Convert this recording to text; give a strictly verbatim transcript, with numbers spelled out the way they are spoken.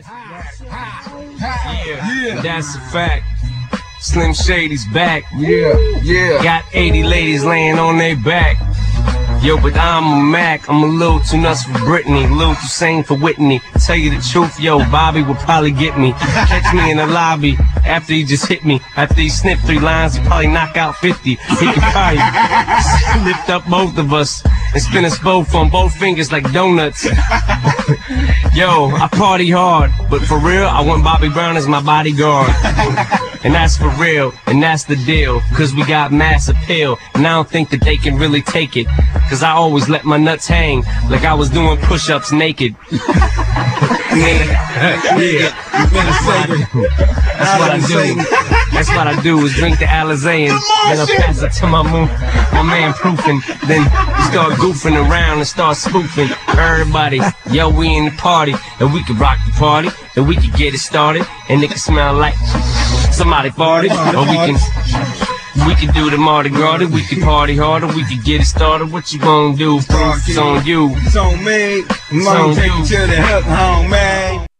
That's yeah, yeah, that's a fact. Slim Shady's back. Yeah, yeah. Got eighty ladies laying on their back. Yo, but I'm a Mac. I'm a little too nuts for Britney, a little too sane for Whitney. Tell you the truth, yo, Bobby will probably get me. Catch me in the lobby after he just hit me. After he sniffed three lines, he probably knock out fifty. He could probably lift up both of us and spin us both on both fingers like donuts. Yo, I party hard, but for real, I want Bobby Brown as my bodyguard. And that's for real, and that's the deal, cause we got mass appeal, and I don't think that they can really take it, cause I always let my nuts hang, like I was doing push-ups naked. Yeah, yeah. That's what I do. That's what I do, is drink the Alizé, and then I pass it to my moon, my man Proofing, then we start goofing around and start spoofing everybody. Yo, we in the party, and we can rock the party, and we can get it started, and it can smell like somebody farted, or we can we can do the Mardi Gras, we can party harder, we can get it started. What you gonna do? Proof, it's on you. It's on me. It's on you. Take you to the hip home, man.